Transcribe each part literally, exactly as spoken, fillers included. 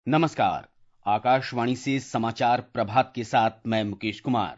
नमस्कार। आकाशवाणी से समाचार प्रभात के साथ मैं मुकेश कुमार।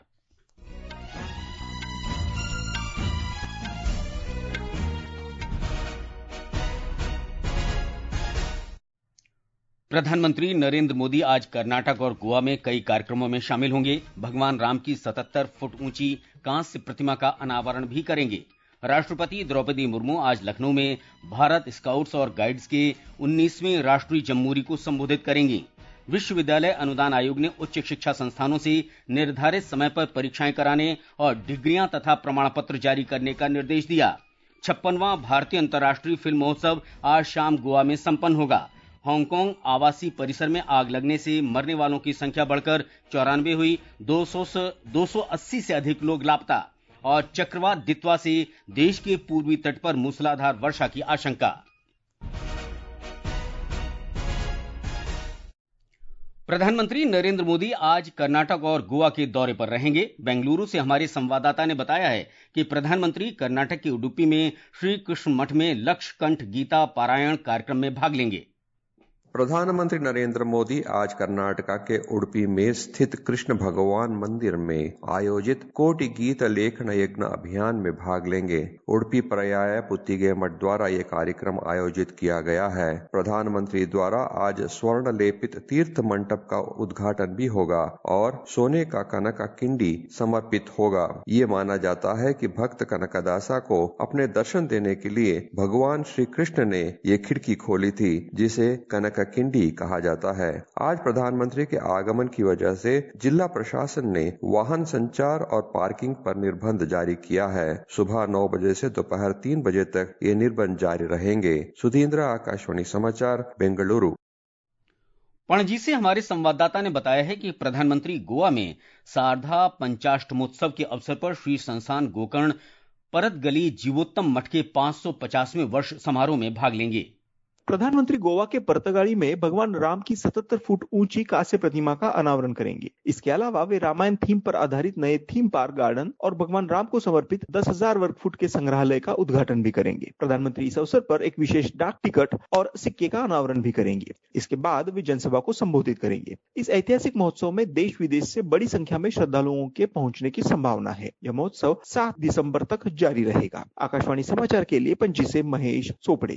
प्रधानमंत्री नरेंद्र मोदी आज कर्नाटक और गोवा में कई कार्यक्रमों में शामिल होंगे। भगवान राम की सतहत्तर फुट ऊंची कांस्य प्रतिमा का अनावरण भी करेंगे। राष्ट्रपति द्रौपदी मुर्मू आज लखनऊ में भारत स्काउट्स और गाइड्स के उन्नीसवें राष्ट्रीय जमहूरी को संबोधित करेंगी। विश्वविद्यालय अनुदान आयोग ने उच्च शिक्षा संस्थानों से निर्धारित समय पर परीक्षाएं कराने और डिग्रियां तथा प्रमाण पत्र जारी करने का निर्देश दिया। छप्पनवां भारतीय अंतर्राष्ट्रीय फिल्म महोत्सव आज शाम गोवा में संपन्न होगा। हांगकांग आवासीय परिसर में आग लगने से मरने वालों की संख्या बढ़कर चौरानवे हुई। दो सौ अस्सी से अधिक लोग लापता और चक्रवात दित्वा से देश के पूर्वी तट पर मूसलाधार वर्षा की आशंका। प्रधानमंत्री नरेंद्र मोदी आज कर्नाटक और गोवा के दौरे पर रहेंगे। बेंगलुरु से हमारे संवाददाता ने बताया है कि प्रधानमंत्री कर्नाटक के उडुपी में श्री कृष्ण मठ में लक्ष कंठ गीता पारायण कार्यक्रम में भाग लेंगे। प्रधानमंत्री नरेंद्र मोदी आज कर्नाटका के उडुपी में स्थित कृष्ण भगवान मंदिर में आयोजित कोटि गीत लेखन यज्ञ अभियान में भाग लेंगे। उडुपी पर्याय पुत्तिगे मठ द्वारा ये कार्यक्रम आयोजित किया गया है। प्रधानमंत्री द्वारा आज स्वर्ण लेपित तीर्थ मंडप का उद्घाटन भी होगा और सोने का कनका किंडी समर्पित होगा। ये माना जाता है कि भक्त कनकदासा को अपने दर्शन देने के लिए भगवान श्री कृष्ण ने ये खिड़की खोली थी, जिसे कनक किंडी कहा जाता है। आज प्रधानमंत्री के आगमन की वजह से जिला प्रशासन ने वाहन संचार और पार्किंग पर निर्बंध जारी किया है। सुबह नौ बजे से दोपहर तीन बजे तक ये निर्बंध जारी रहेंगे। सुधींद्र, आकाशवाणी समाचार, बेंगलुरु। पणजी से हमारे संवाददाता ने बताया है कि प्रधानमंत्री गोवा में सार्धा पंचाष्टमोत्सव के अवसर पर श्री संस्थान गोकर्ण परतगली जीवोत्तम मठ के पांच सौ पचासवें वर्ष समारोह में भाग लेंगे। प्रधानमंत्री गोवा के परतगाड़ी में भगवान राम की सतहत्तर फुट ऊंची कांस्य प्रतिमा का अनावरण करेंगे। इसके अलावा वे रामायण थीम पर आधारित नए थीम पार्क गार्डन और भगवान राम को समर्पित दस हजार वर्ग फुट के संग्रहालय का उद्घाटन भी करेंगे। प्रधानमंत्री इस अवसर पर एक विशेष डाक टिकट और सिक्के का अनावरण भी करेंगे। इसके बाद वे जनसभा को संबोधित करेंगे। इस ऐतिहासिक महोत्सव में देश विदेश से बड़ी संख्या में श्रद्धालुओं के पहुंचने की संभावना है। यह महोत्सव सात दिसंबर तक जारी रहेगा। आकाशवाणी समाचार के लिए पणजी से महेश सोपड़े।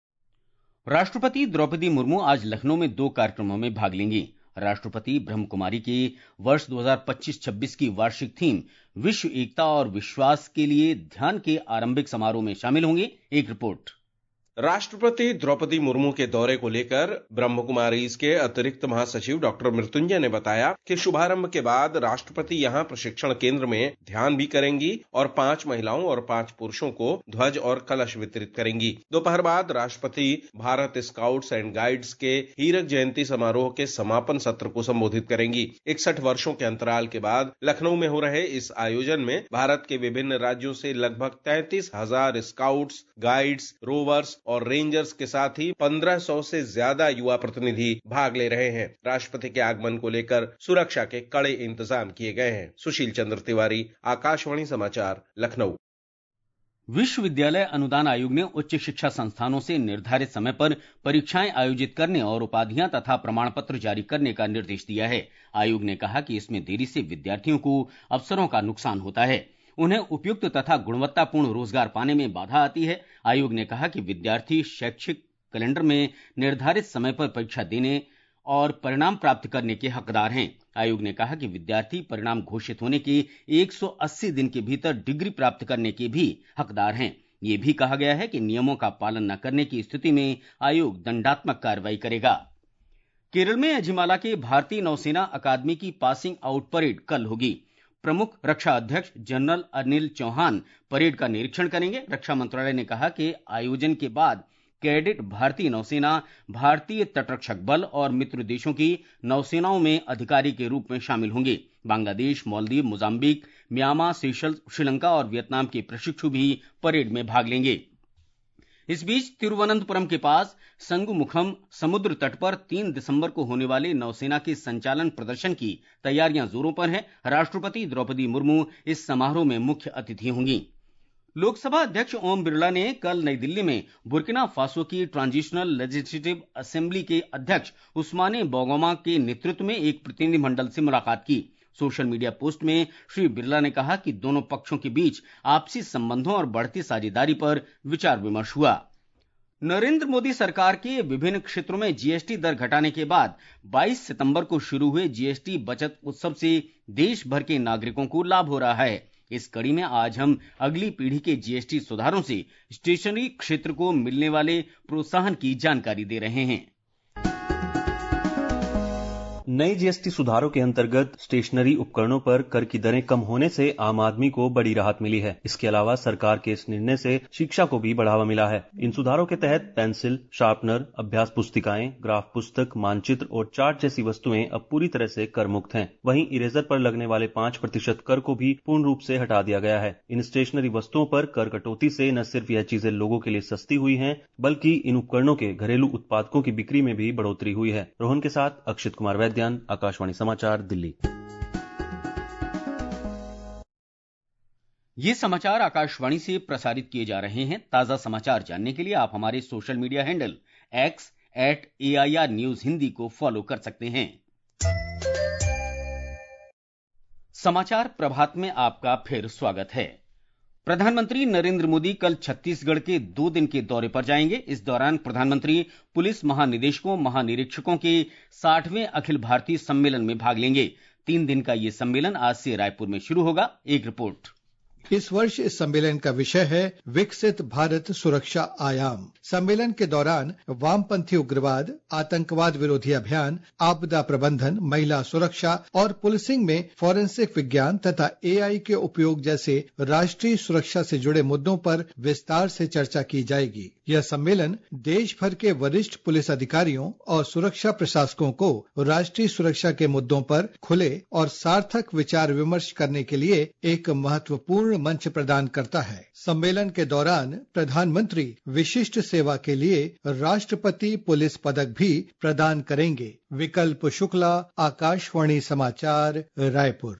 राष्ट्रपति द्रौपदी मुर्मू आज लखनऊ में दो कार्यक्रमों में भाग लेंगी। राष्ट्रपति ब्रह्म कुमारी के वर्ष दो हज़ार पच्चीस छब्बीस की वार्षिक थीम विश्व एकता और विश्वास के लिए ध्यान के आरंभिक समारोह में शामिल होंगे। एक रिपोर्ट। राष्ट्रपति द्रौपदी मुर्मू के दौरे को लेकर ब्रह्म कुमारीज के अतिरिक्त महासचिव डॉक्टर मृत्युंजय ने बताया कि शुभारंभ के बाद राष्ट्रपति यहां प्रशिक्षण केंद्र में ध्यान भी करेंगी और पांच महिलाओं और पांच पुरुषों को ध्वज और कलश वितरित करेंगी। दोपहर बाद राष्ट्रपति भारत स्काउट्स एंड गाइड्स के हीरक जयंती समारोह के समापन सत्र को संबोधित करेंगी। इकसठ वर्षों के अंतराल के बाद लखनऊ में हो रहे इस आयोजन में भारत के विभिन्न राज्यों से लगभग तैंतीस हजार स्काउट्स, गाइड्स, रोवर्स और रेंजर्स के साथ ही पंद्रह सौ से ज्यादा युवा प्रतिनिधि भाग ले रहे हैं। राष्ट्रपति के आगमन को लेकर सुरक्षा के कड़े इंतजाम किए गए हैं। सुशील चंद्र तिवारी, आकाशवाणी समाचार, लखनऊ। विश्वविद्यालय अनुदान आयोग ने उच्च शिक्षा संस्थानों से निर्धारित समय पर परीक्षाएं आयोजित करने और उपाधियां तथा प्रमाण पत्र जारी करने का निर्देश दिया है। आयोग ने कहा कि इसमें देरी से विद्यार्थियों को अवसरों का नुकसान होता है, उन्हें उपयुक्त तथा गुणवत्तापूर्ण रोजगार पाने में बाधा आती है। आयोग ने कहा कि विद्यार्थी शैक्षिक कैलेंडर में निर्धारित समय पर परीक्षा देने और परिणाम प्राप्त करने के हकदार हैं। आयोग ने कहा कि विद्यार्थी परिणाम घोषित होने के एक सौ अस्सी दिन के भीतर डिग्री प्राप्त करने के भी हकदार हैं। ये भी कहा गया है कि नियमों का पालन न करने की स्थिति में आयोग दंडात्मक कार्रवाई करेगा। केरल में अजिमाला के भारतीय नौसेना अकादमी की पासिंग आउट परेड कल होगी। प्रमुख रक्षा अध्यक्ष जनरल अनिल चौहान परेड का निरीक्षण करेंगे। रक्षा मंत्रालय ने कहा कि आयोजन के बाद कैडेट भारतीय नौसेना, भारतीय तटरक्षक बल और मित्र देशों की नौसेनाओं में अधिकारी के रूप में शामिल होंगे। Bangladesh, Maldives, Mozambique, Myanmar, Seychelles, Sri Lanka और वियतनाम के प्रशिक्षु भी परेड में भाग लेंगे। इस बीच तिरुवनंतपुरम के पास संगमुखम समुद्र तट पर तीन दिसंबर को होने वाले नौसेना के संचालन प्रदर्शन की तैयारियां जोरों पर हैं। राष्ट्रपति द्रौपदी मुर्मू इस समारोह में मुख्य अतिथि होंगी। लोकसभा अध्यक्ष ओम बिरला ने कल नई दिल्ली में बुर्किना फासो की ट्रांजिशनल लेजिस्लेटिव असेंबली के अध्यक्ष उस्माने बोगोमा के नेतृत्व में एक प्रतिनिधिमंडल से मुलाकात की। सोशल मीडिया पोस्ट में श्री बिरला ने कहा कि दोनों पक्षों के बीच आपसी संबंधों और बढ़ती साझेदारी पर विचार विमर्श हुआ। नरेंद्र मोदी सरकार के विभिन्न क्षेत्रों में जीएसटी दर घटाने के बाद बाईस सितंबर को शुरू हुए जीएसटी बचत उत्सव से देश भर के नागरिकों को लाभ हो रहा है। इस कड़ी में आज हम अगली पीढ़ी के जीएसटी सुधारों से स्टेशनरी क्षेत्र को मिलने वाले प्रोत्साहन की जानकारी दे रहे हैं। नए जीएसटी सुधारों के अंतर्गत स्टेशनरी उपकरणों पर कर की दरें कम होने से आम आदमी को बड़ी राहत मिली है। इसके अलावा सरकार के इस निर्णय से शिक्षा को भी बढ़ावा मिला है। इन सुधारों के तहत पेंसिल, शार्पनर, अभ्यास पुस्तिकाएं, ग्राफ पुस्तक, मानचित्र और चार्ट जैसी वस्तुएं अब पूरी तरह से कर मुक्त हैं। वहीं इरेजर पर लगने वाले पांच प्रतिशत कर को भी पूर्ण रूप से हटा दिया गया है। इन स्टेशनरी वस्तुओं पर कर कटौती से न सिर्फ यह चीजें लोगों के लिए सस्ती हुई हैं, बल्कि इन उपकरणों के घरेलू उत्पादकों की बिक्री में भी बढ़ोतरी हुई है। रोहन के साथ अक्षित कुमार वैद्य, आकाशवाणी समाचार, दिल्ली। ये समाचार आकाशवाणी से प्रसारित किए जा रहे हैं। ताजा समाचार जानने के लिए आप हमारे social media handle X at A I R news Hindi को फॉलो कर सकते हैं। समाचार प्रभात में आपका फिर स्वागत है। प्रधानमंत्री नरेंद्र मोदी कल छत्तीसगढ़ के दो दिन के दौरे पर जाएंगे। इस दौरान प्रधानमंत्री पुलिस महानिदेशकों महानिरीक्षकों के साठवें अखिल भारतीय सम्मेलन में भाग लेंगे। तीन दिन का ये सम्मेलन आज से रायपुर में शुरू होगा। एक रिपोर्ट। इस वर्ष इस सम्मेलन का विषय है विकसित भारत सुरक्षा आयाम। सम्मेलन के दौरान वामपंथी उग्रवाद, आतंकवाद विरोधी अभियान, आपदा प्रबंधन, महिला सुरक्षा और पुलिसिंग में फॉरेंसिक विज्ञान तथा एआई के उपयोग जैसे राष्ट्रीय सुरक्षा से जुड़े मुद्दों पर विस्तार से चर्चा की जाएगी। यह सम्मेलन देश भर के वरिष्ठ पुलिस अधिकारियों और सुरक्षा प्रशासकों को राष्ट्रीय सुरक्षा के मुद्दों पर खुले और सार्थक विचार विमर्श करने के लिए एक महत्वपूर्ण मंच प्रदान करता है। सम्मेलन के दौरान प्रधानमंत्री विशिष्ट सेवा के लिए राष्ट्रपति पुलिस पदक भी प्रदान करेंगे। विकल्प शुक्ला, आकाशवाणी समाचार, रायपुर।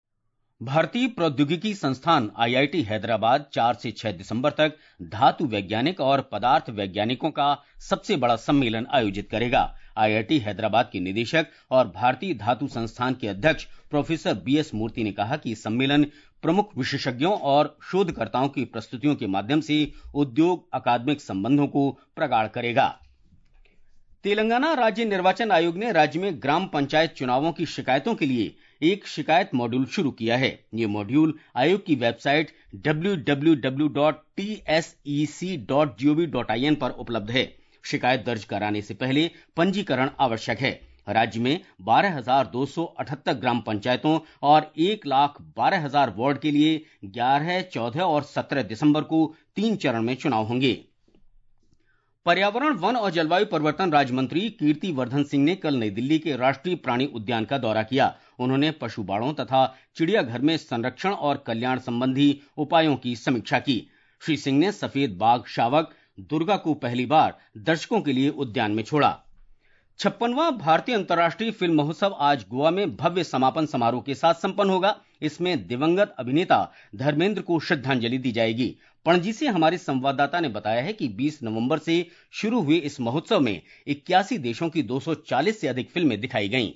भारतीय प्रौद्योगिकी संस्थान आई आई टी हैदराबाद चार से छह दिसंबर तक धातु वैज्ञानिक और पदार्थ वैज्ञानिकों का सबसे बड़ा सम्मेलन आयोजित करेगा। आई आई टी हैदराबाद के निदेशक और भारतीय धातु संस्थान के अध्यक्ष प्रोफेसर बी एस मूर्ति ने कहा कि सम्मेलन प्रमुख विशेषज्ञों और शोधकर्ताओं की प्रस्तुतियों के माध्यम से उद्योग अकादमिक संबंधों को प्रगाढ़ करेगा। तेलंगाना राज्य निर्वाचन आयोग ने राज्य में ग्राम पंचायत चुनावों की शिकायतों के लिए एक शिकायत मॉड्यूल शुरू किया है। ये मॉड्यूल आयोग की website W W W dot T S E C dot G O V dot I N पर उपलब्ध है। शिकायत दर्ज कराने से पहले पंजीकरण आवश्यक है। राज्य में बारह हजार दो सौ अठहत्तर ग्राम पंचायतों और एक लाख बारह हजार वार्ड के लिए ग्यारह, चौदह और सत्रह दिसंबर को तीन चरण में चुनाव होंगे। पर्यावरण, वन और जलवायु परिवर्तन राज्य मंत्री कीर्ति वर्धन सिंह ने कल नई दिल्ली के राष्ट्रीय प्राणी उद्यान का दौरा किया। उन्होंने पशु बाड़ों तथा चिड़ियाघर में संरक्षण और कल्याण संबंधी उपायों की समीक्षा की। श्री सिंह ने सफेद बाघ शावक दुर्गा को पहली बार दर्शकों के लिए उद्यान में छोड़ा। छप्पनवां भारतीय अंतर्राष्ट्रीय फिल्म महोत्सव आज गोवा में भव्य समापन समारोह के साथ संपन्न होगा। इसमें दिवंगत अभिनेता धर्मेंद्र को श्रद्धांजलि दी जाएगी। पणजी से हमारे संवाददाता ने बताया है कि बीस नवंबर से शुरू हुए इस महोत्सव में इक्यासी देशों की दो सौ चालीस से अधिक फिल्में दिखाई गईं।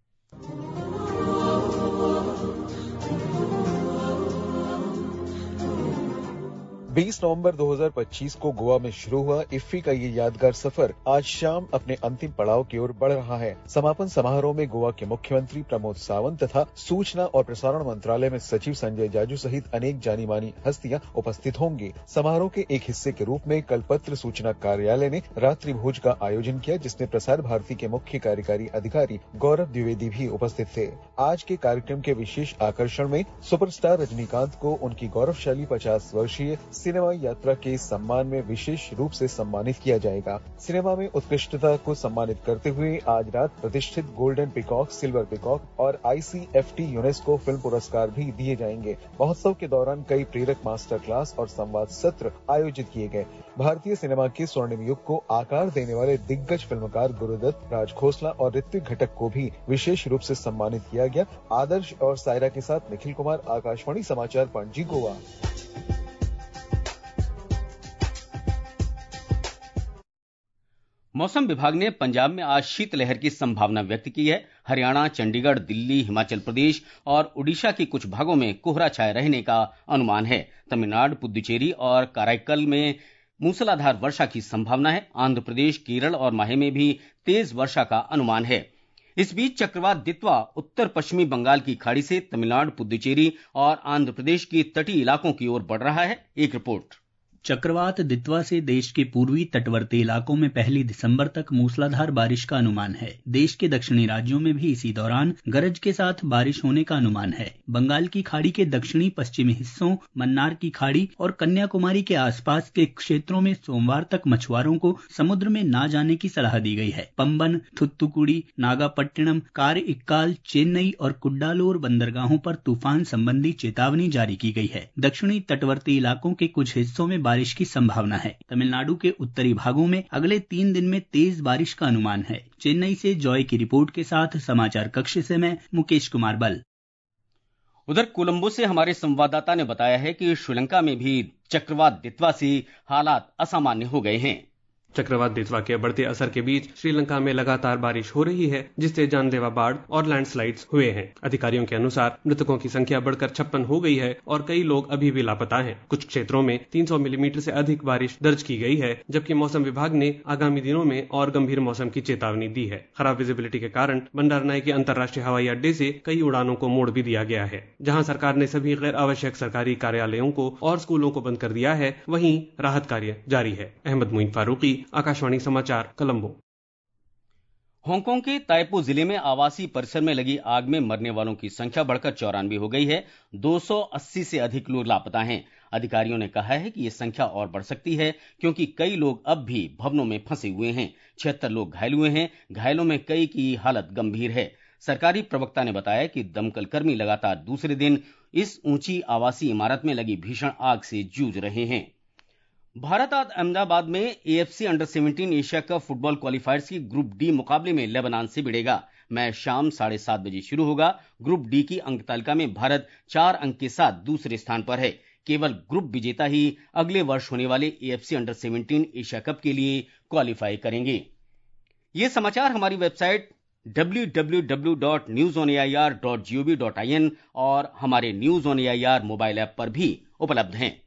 बीस नवंबर दो हज़ार पच्चीस को गोवा में शुरू हुआ इफ्फी का ये यादगार सफर आज शाम अपने अंतिम पड़ाव की ओर बढ़ रहा है। समापन समारोह में गोवा के मुख्यमंत्री प्रमोद सावंत तथा सूचना और प्रसारण मंत्रालय में सचिव संजय जाजू सहित अनेक जानी मानी हस्तियां उपस्थित होंगी। समारोह के एक हिस्से के रूप में कल पत्र सूचना कार्यालय ने रात्रि भोज का आयोजन किया, जिसमें प्रसार भारती के मुख्य कार्यकारी अधिकारी गौरव द्विवेदी भी उपस्थित थे। आज के कार्यक्रम के विशेष आकर्षण में सुपरस्टार रजनीकांत को उनकी गौरवशाली पचास वर्षीय सिनेमा यात्रा के सम्मान में विशेष रूप से सम्मानित किया जाएगा। सिनेमा में उत्कृष्टता को सम्मानित करते हुए आज रात प्रतिष्ठित गोल्डन पिकॉक, सिल्वर पिकॉक और I C F T UNESCO film पुरस्कार भी दिए जाएंगे। महोत्सव के दौरान कई प्रेरक मास्टर क्लास और संवाद सत्र आयोजित किए गए। भारतीय सिनेमा के स्वर्णिम युग को आकार देने वाले दिग्गज फिल्मकार गुरुदत्त, राज खोसला और ऋत्विक घटक को भी विशेष रूप से सम्मानित किया गया। आदर्श और सायरा के साथ निखिल कुमार, आकाशवाणी समाचार, पणजी, गोवा। मौसम विभाग ने पंजाब में आज शीतलहर की संभावना व्यक्त की है। हरियाणा, चंडीगढ़, दिल्ली, हिमाचल प्रदेश और उड़ीसा के कुछ भागों में कोहरा छाए रहने का अनुमान है। तमिलनाडु, पुदुचेरी और कराईकल में मूसलाधार वर्षा की संभावना है। आंध्र प्रदेश, केरल और माहे में भी तेज वर्षा का अनुमान है। इस बीच चक्रवात दित्वा उत्तर पश्चिमी बंगाल की खाड़ी से तमिलनाडु, पुदुचेरी और आंध्र प्रदेश के तटीय इलाकों की ओर बढ़ रहा है। एक रिपोर्ट। चक्रवात दित्वा से देश के पूर्वी तटवर्ती इलाकों में पहली दिसंबर तक मूसलाधार बारिश का अनुमान है। देश के दक्षिणी राज्यों में भी इसी दौरान गरज के साथ बारिश होने का अनुमान है। बंगाल की खाड़ी के दक्षिणी पश्चिमी हिस्सों, मन्नार की खाड़ी और कन्याकुमारी के आसपास के क्षेत्रों में सोमवार तक मछुआरों को समुद्र में न जाने की सलाह दी गई है। पंबन, थुत्तुकुड़ी, नागापट्टिनम, कार-इक्काल, चेन्नई और कुड्डालोर बंदरगाहों पर तूफान संबंधी चेतावनी जारी की गई है। दक्षिणी तटवर्ती इलाकों के कुछ हिस्सों में बारिश की संभावना है। तमिलनाडु के उत्तरी भागों में अगले तीन दिन में तेज बारिश का अनुमान है। चेन्नई से जॉय की रिपोर्ट के साथ समाचार कक्ष से मैं मुकेश कुमार बल। उधर कोलंबो से हमारे संवाददाता ने बताया है कि श्रीलंका में भी चक्रवात दित्वा से हालात असामान्य हो गए हैं। चक्रवात दित्वा के बढ़ते असर के बीच श्रीलंका में लगातार बारिश हो रही है, जिससे जानलेवा बाढ़ और लैंडस्लाइड्स हुए हैं। अधिकारियों के अनुसार मृतकों की संख्या बढ़कर छप्पन हो गई है और कई लोग अभी भी लापता हैं। कुछ क्षेत्रों में तीन सौ मिलीमीटर से अधिक बारिश दर्ज की गई है, जबकि मौसम विभाग ने आगामी दिनों में और गंभीर मौसम की चेतावनी दी है। खराब विजिबिलिटी के कारण बंडारनायके अंतर्राष्ट्रीय हवाई अड्डे से कई उड़ानों को मोड़ भी दिया गया है। जहां सरकार ने सभी गैर आवश्यक सरकारी कार्यालयों को और स्कूलों को बंद कर दिया है, वहीं राहत कार्य जारी है। अहमद मुइन फारूकी, आकाशवाणी समाचार, कोलंबो। हांगकांग के ताइपो जिले में आवासीय परिसर में लगी आग में मरने वालों की संख्या बढ़कर चौरानवे हो गई है। दो सौ अस्सी से अधिक लोग लापता हैं। अधिकारियों ने कहा है कि यह संख्या और बढ़ सकती है, क्योंकि कई लोग अब भी भवनों में फंसे हुए हैं। छिहत्तर लोग घायल हुए हैं। घायलों में कई की हालत गंभीर है। सरकारी प्रवक्ता ने बताया कि दमकल कर्मी लगातार दूसरे दिन इस ऊंची आवासीय इमारत में लगी भीषण आग से जूझ रहे हैं। भारत आज अहमदाबाद में एएफसी अंडर सत्रह एशिया कप फुटबॉल क्वालिफायर्स की ग्रुप डी मुकाबले में लेबनान से भिड़ेगा। मैच शाम साढ़े सात बजे शुरू होगा। ग्रुप डी की अंक तालिका में भारत चार अंक के साथ दूसरे स्थान पर है। केवल ग्रुप विजेता ही अगले वर्ष होने वाले एएफसी अंडर सत्रह एशिया कप के लिए क्वालिफाई करेंगे। ये समाचार हमारी website W W W dot news on A I R dot G O V dot I N और हमारे news on A I R mobile app पर भी उपलब्ध हैं।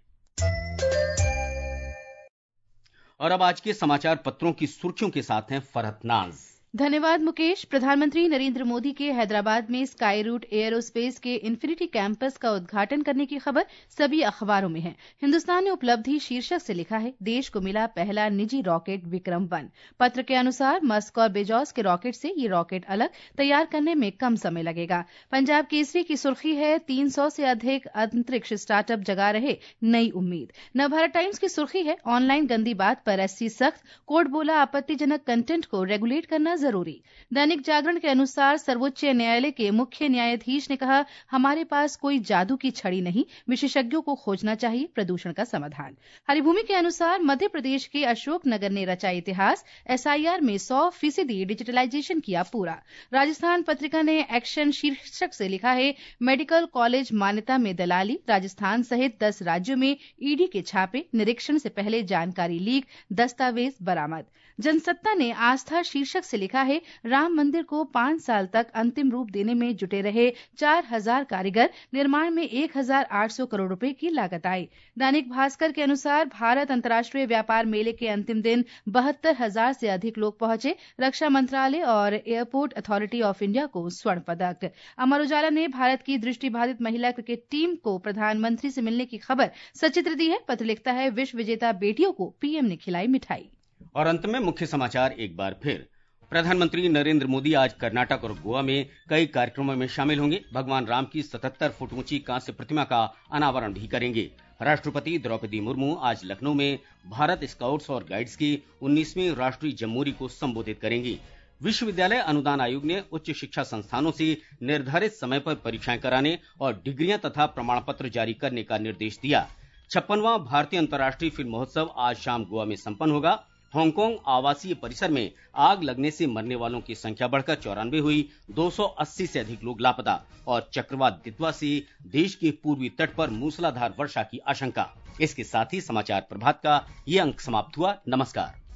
और अब आज के समाचार पत्रों की सुर्खियों के साथ हैं फरहत नाज। धन्यवाद मुकेश। प्रधानमंत्री नरेंद्र मोदी के हैदराबाद में स्काई रूट एयरोस्पेस के इन्फिनिटी कैंपस का उद्घाटन करने की खबर सभी अखबारों में है। हिंदुस्तान ने उपलब्धि शीर्षक से लिखा है, देश को मिला पहला निजी रॉकेट विक्रम वन। पत्र के अनुसार मस्क और बेजोस के रॉकेट से ये रॉकेट अलग तैयार करने में कम समय लगेगा। पंजाब केसरी की सुर्खी है, तीन सौ से अधिक अंतरिक्ष स्टार्टअप जगा रहे नई उम्मीद। नवभारत टाइम्स की सुर्खी है, ऑनलाइन गंदी बात पर एससी सख्त, कोर्ट बोला आपत्तिजनक कंटेंट को रेगुलेट करना जरूरी। दैनिक जागरण के अनुसार सर्वोच्च न्यायालय के मुख्य न्यायाधीश ने कहा, हमारे पास कोई जादू की छड़ी नहीं, विशेषज्ञों को खोजना चाहिए प्रदूषण का समाधान। हरिभूमि के अनुसार मध्य प्रदेश के अशोकनगर ने रचा इतिहास, एसआईआर में सौ फीसदी डिजिटलाइजेशन किया पूरा। राजस्थान पत्रिका ने एक्शन शीर्षक से लिखा है, मेडिकल कॉलेज मान्यता में दलाली, राजस्थान सहित दस राज्यों में ईडी के छापे, निरीक्षण से पहले जानकारी लीक, दस्तावेज बरामद। जनसत्ता ने आस्था शीर्षक से लिखा है, राम मंदिर को पांच साल तक अंतिम रूप देने में जुटे रहे चार हजार कारीगर, निर्माण में एक हजार आठ सौ करोड़ रुपए की लागत आई। दैनिक भास्कर के अनुसार भारत अंतर्राष्ट्रीय व्यापार मेले के अंतिम दिन बहत्तर हजार से अधिक लोग पहुंचे, रक्षा मंत्रालय और एयरपोर्ट अथॉरिटी ऑफ इंडिया को स्वर्ण पदक। अमर उजाला ने भारत की दृष्टिबाधित महिला क्रिकेट टीम को प्रधानमंत्री से मिलने की खबर सचित्र दी है। पत्र लिखता है, विश्व विजेता बेटियों को पीएम ने खिलाई मिठाई। और अंत में मुख्य समाचार एक बार फिर। प्रधानमंत्री नरेंद्र मोदी आज कर्नाटक और गोवा में कई कार्यक्रमों में शामिल होंगे। भगवान राम की सतहत्तर फुट ऊंची कांस्य प्रतिमा का अनावरण भी करेंगे। राष्ट्रपति द्रौपदी मुर्मू आज लखनऊ में भारत स्काउट्स और गाइड्स की उन्नीसवीं राष्ट्रीय जमूरी को संबोधित करेंगी। विश्वविद्यालय अनुदान आयोग ने उच्च शिक्षा संस्थानों से निर्धारित समय पर परीक्षाएं कराने और डिग्रियां तथा प्रमाण पत्र जारी करने का निर्देश दिया। छप्पनवां भारतीय अंतर्राष्ट्रीय फिल्म महोत्सव आज शाम गोवा में संपन्न होगा। हांगकांग आवासीय परिसर में आग लगने से मरने वालों की संख्या बढ़कर चौरानवे हुई। दो सौ अस्सी से अधिक लोग लापता। और चक्रवात दित्वा से देश के पूर्वी तट पर मूसलाधार वर्षा की आशंका। इसके साथ ही समाचार प्रभात का ये अंक समाप्त हुआ। नमस्कार।